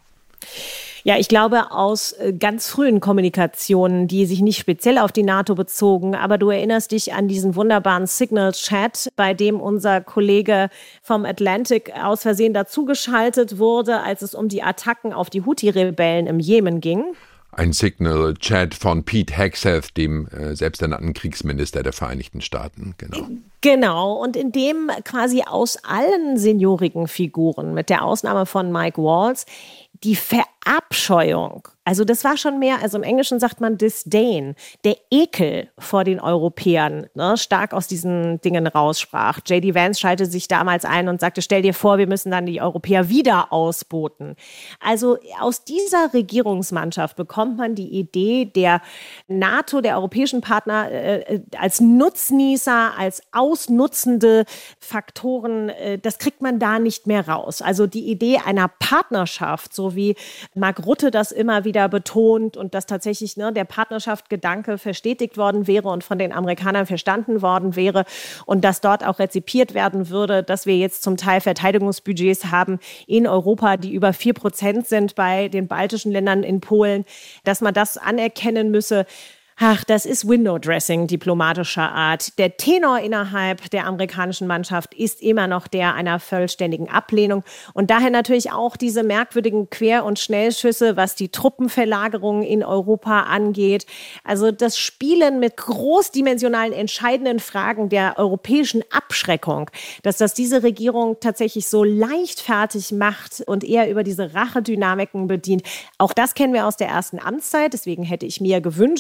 Ja, ich glaube, aus ganz frühen Kommunikationen, die sich nicht speziell auf die NATO bezogen, aber du erinnerst dich an diesen wunderbaren Signal-Chat, bei dem unser Kollege vom Atlantic aus Versehen dazugeschaltet wurde, als es um die Attacken auf die Houthi-Rebellen im Jemen ging. Ein Signal-Chat von Pete Hegseth, dem äh, selbsternannten Kriegsminister der Vereinigten Staaten. Genau. Genau, und in dem quasi aus allen seniorigen Figuren, mit der Ausnahme von Mike Waltz, die Verabscheuung, also das war schon mehr, also im Englischen sagt man Disdain, der Ekel vor den Europäern, ne, stark aus diesen Dingen raussprach. J D Vance schaltete sich damals ein und sagte, stell dir vor, wir müssen dann die Europäer wieder ausboten. Also aus dieser Regierungsmannschaft bekommt man die Idee der NATO, der europäischen Partner, äh, als Nutznießer, als ausnutzende Faktoren, äh, das kriegt man da nicht mehr raus. Also die Idee einer Partnerschaft, so wie Mark Rutte das immer wieder betont und dass tatsächlich ne, der Partnerschaft-Gedanke verstetigt worden wäre und von den Amerikanern verstanden worden wäre und dass dort auch rezipiert werden würde, dass wir jetzt zum Teil Verteidigungsbudgets haben in Europa, die über vier Prozent sind bei den baltischen Ländern in Polen, dass man das anerkennen müsse. Ach, das ist Window-Dressing diplomatischer Art. Der Tenor innerhalb der amerikanischen Mannschaft ist immer noch der einer vollständigen Ablehnung. Und daher natürlich auch diese merkwürdigen Quer- und Schnellschüsse, was die Truppenverlagerung in Europa angeht. Also das Spielen mit großdimensionalen, entscheidenden Fragen der europäischen Abschreckung, dass das diese Regierung tatsächlich so leichtfertig macht und eher über diese Rachedynamiken bedient. Auch das kennen wir aus der ersten Amtszeit. Deswegen hätte ich mir gewünscht und habe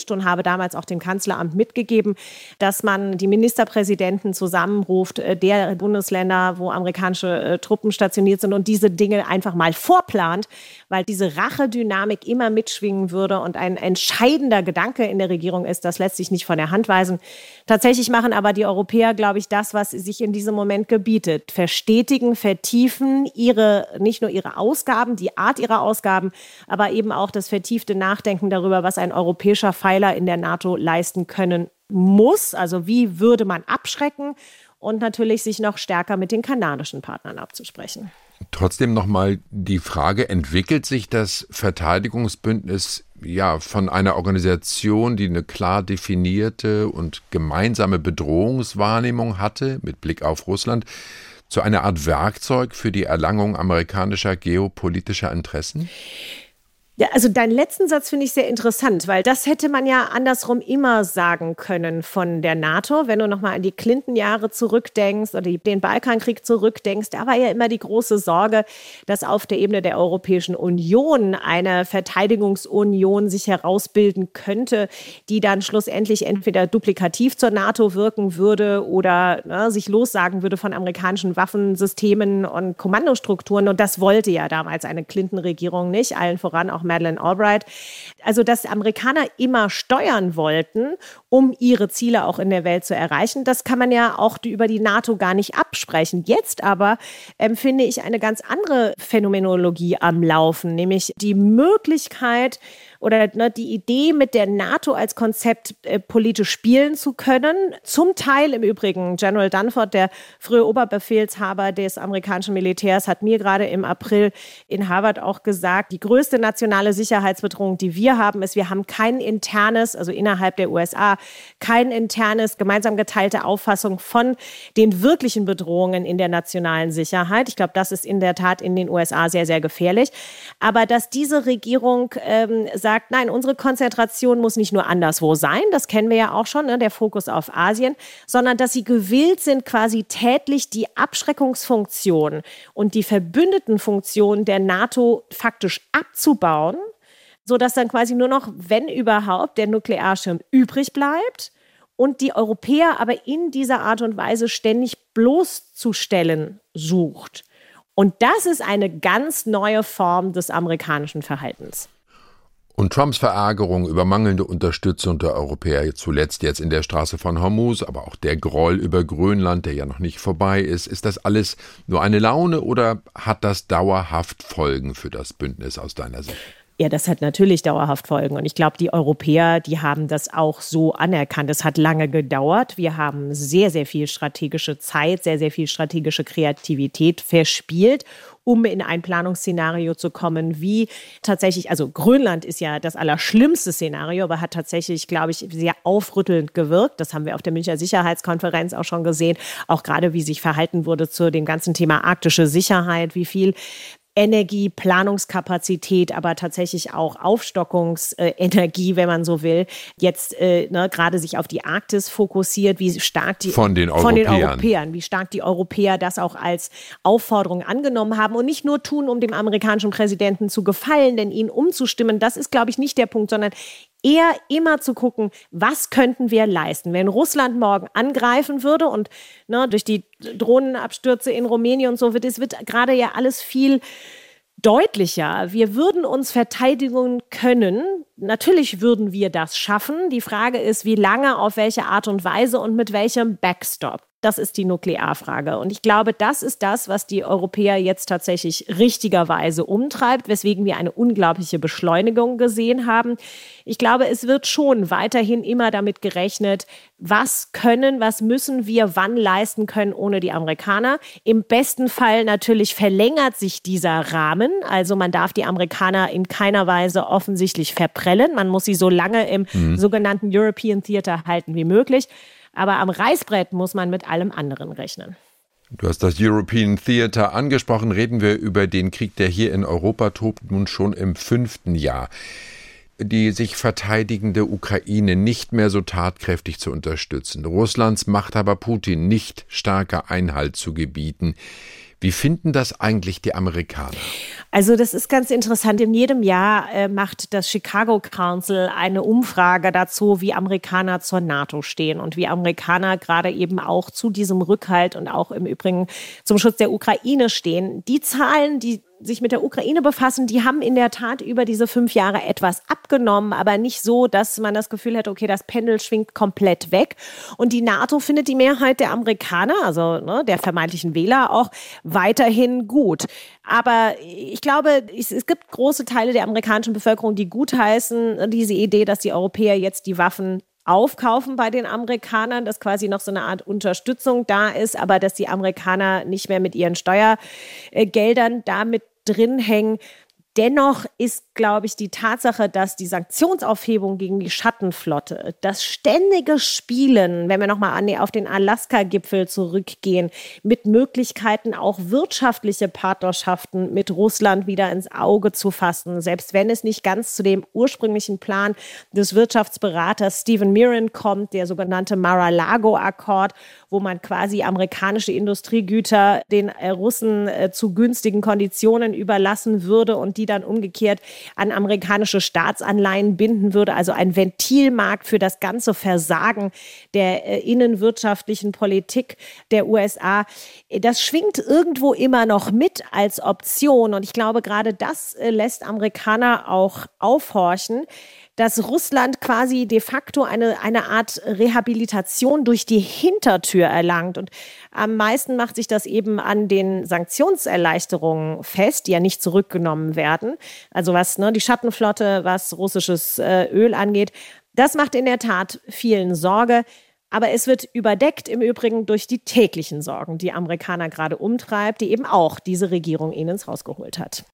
damals auch dem Kanzleramt mitgegeben, dass man die Ministerpräsidenten zusammenruft, der Bundesländer, wo amerikanische äh, Truppen stationiert sind und diese Dinge einfach mal vorplant, weil diese Rachedynamik immer mitschwingen würde und ein entscheidender Gedanke in der Regierung ist, das lässt sich nicht von der Hand weisen. Tatsächlich machen aber die Europäer, glaube ich, das, was sich in diesem Moment gebietet. Verstetigen, vertiefen ihre, nicht nur ihre Ausgaben, die Art ihrer Ausgaben, aber eben auch das vertiefte Nachdenken darüber, was ein europäischer Pfeiler in der NATO leisten können muss. Also wie würde man abschrecken und natürlich sich noch stärker mit den kanadischen Partnern abzusprechen. Trotzdem nochmal die Frage, entwickelt sich das Verteidigungsbündnis ja von einer Organisation, die eine klar definierte und gemeinsame Bedrohungswahrnehmung hatte, mit Blick auf Russland, zu einer Art Werkzeug für die Erlangung amerikanischer geopolitischer Interessen? Ja, also deinen letzten Satz finde ich sehr interessant, weil das hätte man ja andersrum immer sagen können von der NATO. Wenn du nochmal an die Clinton-Jahre zurückdenkst oder den Balkankrieg zurückdenkst, da war ja immer die große Sorge, dass auf der Ebene der Europäischen Union eine Verteidigungsunion sich herausbilden könnte, die dann schlussendlich entweder duplikativ zur NATO wirken würde oder ne, sich lossagen würde von amerikanischen Waffensystemen und Kommandostrukturen. Und das wollte ja damals eine Clinton-Regierung nicht, allen voran auch Madeleine Albright. Also, dass Amerikaner immer steuern wollten, um ihre Ziele auch in der Welt zu erreichen, das kann man ja auch über die NATO gar nicht absprechen. Jetzt aber empfinde ich eine ganz andere Phänomenologie am Laufen, nämlich die Möglichkeit oder ne, die Idee, mit der NATO als Konzept äh, politisch spielen zu können. Zum Teil im Übrigen, General Dunford, der frühe Oberbefehlshaber des amerikanischen Militärs, hat mir gerade im April in Harvard auch gesagt, die größte nationale Sicherheitsbedrohung, die wir haben, ist, wir haben kein internes, also innerhalb der U S A, kein internes, gemeinsam geteilte Auffassung von den wirklichen Bedrohungen in der nationalen Sicherheit. Ich glaube, das ist in der Tat in den U S A sehr, sehr gefährlich. Aber dass diese Regierung ähm, sagt, nein, unsere Konzentration muss nicht nur anderswo sein, das kennen wir ja auch schon, ne, der Fokus auf Asien, sondern dass sie gewillt sind, quasi tätlich die Abschreckungsfunktion und die Verbündetenfunktion der NATO faktisch abzubauen, sodass dann quasi nur noch, wenn überhaupt, der Nuklearschirm übrig bleibt und die Europäer aber in dieser Art und Weise ständig bloßzustellen sucht. Und das ist eine ganz neue Form des amerikanischen Verhaltens. Und Trumps Verärgerung über mangelnde Unterstützung der Europäer, zuletzt jetzt in der Straße von Hormuz, aber auch der Groll über Grönland, der ja noch nicht vorbei ist, ist das alles nur eine Laune oder hat das dauerhaft Folgen für das Bündnis aus deiner Sicht? Ja, das hat natürlich dauerhaft Folgen. Und ich glaube, die Europäer, die haben das auch so anerkannt. Es hat lange gedauert. Wir haben sehr, sehr viel strategische Zeit, sehr, sehr viel strategische Kreativität verspielt, um in ein Planungsszenario zu kommen, wie tatsächlich, also Grönland ist ja das allerschlimmste Szenario, aber hat tatsächlich, glaube ich, sehr aufrüttelnd gewirkt. Das haben wir auf der Münchner Sicherheitskonferenz auch schon gesehen. Auch gerade, wie sich verhalten wurde zu dem ganzen Thema arktische Sicherheit, wie viel Energie, Planungskapazität, aber tatsächlich auch Aufstockungsenergie, wenn man so will, jetzt äh, ne, gerade sich auf die Arktis fokussiert, wie stark die von den, von den Europäern. Europäern, wie stark die Europäer das auch als Aufforderung angenommen haben und nicht nur tun, um dem amerikanischen Präsidenten zu gefallen, denn ihn umzustimmen, das ist, glaube ich, nicht der Punkt, sondern eher immer zu gucken, was könnten wir leisten. Wenn Russland morgen angreifen würde und ne, durch die Drohnenabstürze in Rumänien und so wird, es wird gerade ja alles viel deutlicher. Wir würden uns verteidigen können. Natürlich würden wir das schaffen. Die Frage ist, wie lange, auf welche Art und Weise und mit welchem Backstop. Das ist die Nuklearfrage. Und ich glaube, das ist das, was die Europäer jetzt tatsächlich richtigerweise umtreibt, weswegen wir eine unglaubliche Beschleunigung gesehen haben. Ich glaube, es wird schon weiterhin immer damit gerechnet, was können, was müssen wir wann leisten können ohne die Amerikaner. Im besten Fall natürlich verlängert sich dieser Rahmen. Also man darf die Amerikaner in keiner Weise offensichtlich verprellen. Man muss sie so lange im mhm. sogenannten European Theater halten wie möglich. Aber am Reißbrett muss man mit allem anderen rechnen. Du hast das European Theater angesprochen. Reden wir über den Krieg, der hier in Europa tobt, nun schon im fünften Jahr. Die sich verteidigende Ukraine nicht mehr so tatkräftig zu unterstützen. Russlands Machthaber Putin nicht stärker Einhalt zu gebieten. Wie finden das eigentlich die Amerikaner? Also das ist ganz interessant. In jedem Jahr äh, macht das Chicago Council eine Umfrage dazu, wie Amerikaner zur NATO stehen und wie Amerikaner gerade eben auch zu diesem Rückhalt und auch im Übrigen zum Schutz der Ukraine stehen. Die Zahlen, die sich mit der Ukraine befassen, die haben in der Tat über diese fünf Jahre etwas abgenommen, aber nicht so, dass man das Gefühl hätte, okay, das Pendel schwingt komplett weg. Und die NATO findet die Mehrheit der Amerikaner, also ne, der vermeintlichen Wähler, auch weiterhin gut. Aber ich glaube, es, es gibt große Teile der amerikanischen Bevölkerung, die gutheißen diese Idee, dass die Europäer jetzt die Waffen aufkaufen bei den Amerikanern, dass quasi noch so eine Art Unterstützung da ist, aber dass die Amerikaner nicht mehr mit ihren Steuergeldern damit drin hängen. Dennoch ist, glaube ich, die Tatsache, dass die Sanktionsaufhebung gegen die Schattenflotte, das ständige Spielen, wenn wir nochmal auf den Alaska-Gipfel zurückgehen, mit Möglichkeiten auch wirtschaftliche Partnerschaften mit Russland wieder ins Auge zu fassen, selbst wenn es nicht ganz zu dem ursprünglichen Plan des Wirtschaftsberaters Stephen Miran kommt, der sogenannte Mar-a-Lago-Akkord, wo man quasi amerikanische Industriegüter den Russen äh, zu günstigen Konditionen überlassen würde und die dann umgekehrt an amerikanische Staatsanleihen binden würde, also ein Ventilmarkt für das ganze Versagen der äh, innenwirtschaftlichen Politik der U S A. Das schwingt irgendwo immer noch mit als Option und ich glaube, gerade das äh, lässt Amerikaner auch aufhorchen, dass Russland quasi de facto eine, eine Art Rehabilitation durch die Hintertür erlangt. Und am meisten macht sich das eben an den Sanktionserleichterungen fest, die ja nicht zurückgenommen werden. Also was ne, die Schattenflotte, was russisches äh, Öl angeht. Das macht in der Tat vielen Sorge. Aber es wird überdeckt im Übrigen durch die täglichen Sorgen, die Amerikaner gerade umtreibt, die eben auch diese Regierung ihnen ins Haus geholt hat.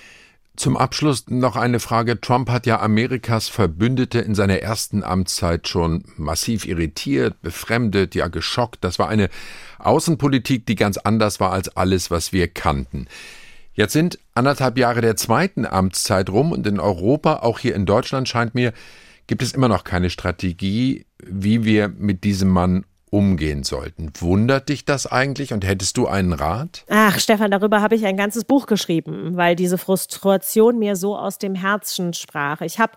Zum Abschluss noch eine Frage. Trump hat ja Amerikas Verbündete in seiner ersten Amtszeit schon massiv irritiert, befremdet, ja geschockt. Das war eine Außenpolitik, die ganz anders war als alles, was wir kannten. Jetzt sind anderthalb Jahre der zweiten Amtszeit rum und in Europa, auch hier in Deutschland scheint mir, gibt es immer noch keine Strategie, wie wir mit diesem Mann umgehen sollten. Wundert dich das eigentlich und hättest du einen Rat? Ach, Stefan, darüber habe ich ein ganzes Buch geschrieben, weil diese Frustration mir so aus dem Herzen sprach. Ich habe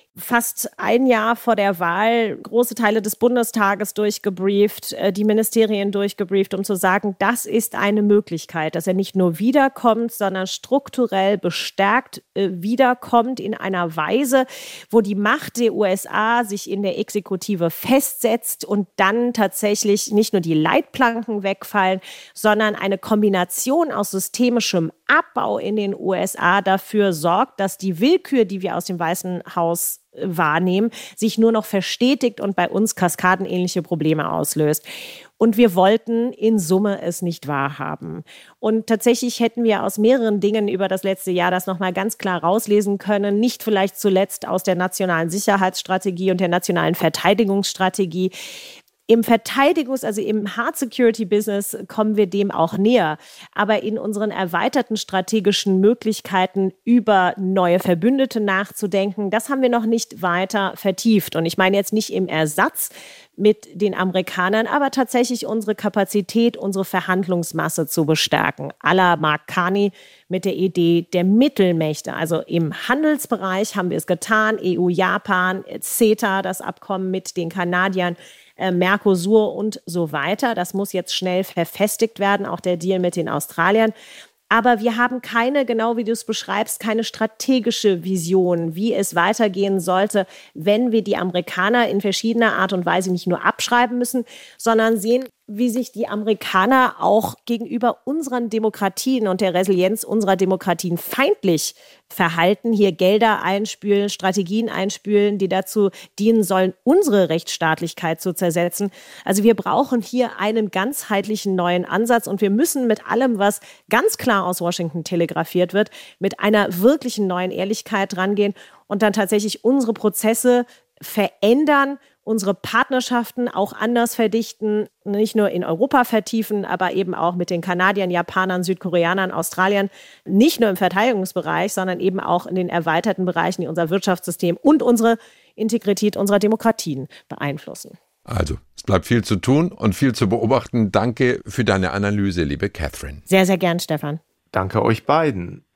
fast ein Jahr vor der Wahl große Teile des Bundestages durchgebrieft, die Ministerien durchgebrieft, um zu sagen, das ist eine Möglichkeit, dass er nicht nur wiederkommt, sondern strukturell bestärkt wiederkommt in einer Weise, wo die Macht der U S A sich in der Exekutive festsetzt und dann tatsächlich nicht nur die Leitplanken wegfallen, sondern eine Kombination aus systemischem Abbau in den U S A dafür sorgt, dass die Willkür, die wir aus dem Weißen Haus wahrnehmen, sich nur noch verstetigt und bei uns kaskadenähnliche Probleme auslöst. Und wir wollten in Summe es nicht wahrhaben. Und tatsächlich hätten wir aus mehreren Dingen über das letzte Jahr das nochmal ganz klar rauslesen können. Nicht vielleicht zuletzt aus der nationalen Sicherheitsstrategie und der nationalen Verteidigungsstrategie. Im Verteidigungs-, also im Hard-Security-Business kommen wir dem auch näher. Aber in unseren erweiterten strategischen Möglichkeiten über neue Verbündete nachzudenken, das haben wir noch nicht weiter vertieft. Und ich meine jetzt nicht im Ersatz mit den Amerikanern, aber tatsächlich unsere Kapazität, unsere Verhandlungsmasse zu bestärken. À la Mark Carney mit der Idee der Mittelmächte. Also im Handelsbereich haben wir es getan. E U, Japan, CETA, das Abkommen mit den Kanadiern, Mercosur und so weiter. Das muss jetzt schnell verfestigt werden, auch der Deal mit den Australiern. Aber wir haben keine, genau wie du es beschreibst, keine strategische Vision, wie es weitergehen sollte, wenn wir die Amerikaner in verschiedener Art und Weise nicht nur abschreiben müssen, sondern sehen, wie sich die Amerikaner auch gegenüber unseren Demokratien und der Resilienz unserer Demokratien feindlich verhalten, hier Gelder einspülen, Strategien einspülen, die dazu dienen sollen, unsere Rechtsstaatlichkeit zu zersetzen. Also wir brauchen hier einen ganzheitlichen neuen Ansatz und wir müssen mit allem, was ganz klar aus Washington telegrafiert wird, mit einer wirklichen neuen Ehrlichkeit rangehen und dann tatsächlich unsere Prozesse verändern, unsere Partnerschaften auch anders verdichten, nicht nur in Europa vertiefen, aber eben auch mit den Kanadiern, Japanern, Südkoreanern, Australiern, nicht nur im Verteidigungsbereich, sondern eben auch in den erweiterten Bereichen, die unser Wirtschaftssystem und unsere Integrität unserer Demokratien beeinflussen. Also, es bleibt viel zu tun und viel zu beobachten. Danke für deine Analyse, liebe Catherine. Sehr, sehr gern, Stefan. Danke euch beiden.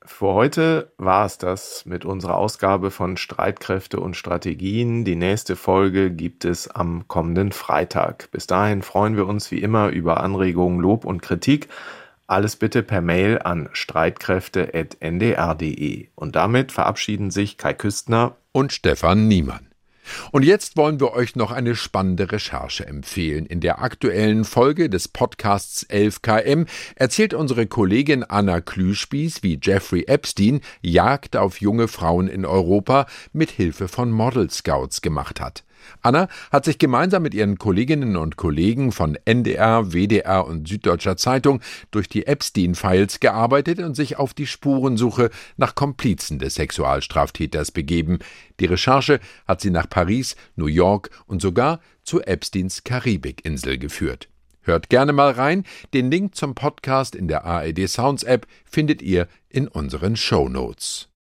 Für heute war es das mit unserer Ausgabe von Streitkräfte und Strategien. Die nächste Folge gibt es am kommenden Freitag. Bis dahin freuen wir uns wie immer über Anregungen, Lob und Kritik. Alles bitte per Mail an streitkräfte at n d r punkt d e. Und damit verabschieden sich Kai Küstner und Stefan Niemann. Und jetzt wollen wir euch noch eine spannende Recherche empfehlen. In der aktuellen Folge des Podcasts elf K M erzählt unsere Kollegin Anna Klüspieß, wie Jeffrey Epstein Jagd auf junge Frauen in Europa mit Hilfe von Model Scouts gemacht hat. Anna hat sich gemeinsam mit ihren Kolleginnen und Kollegen von N D R, W D R und Süddeutscher Zeitung durch die Epstein-Files gearbeitet und sich auf die Spurensuche nach Komplizen des Sexualstraftäters begeben. Die Recherche hat sie nach Paris, New York und sogar zu Epsteins Karibikinsel geführt. Hört gerne mal rein. Den Link zum Podcast in der A R D Sounds App findet ihr in unseren Shownotes.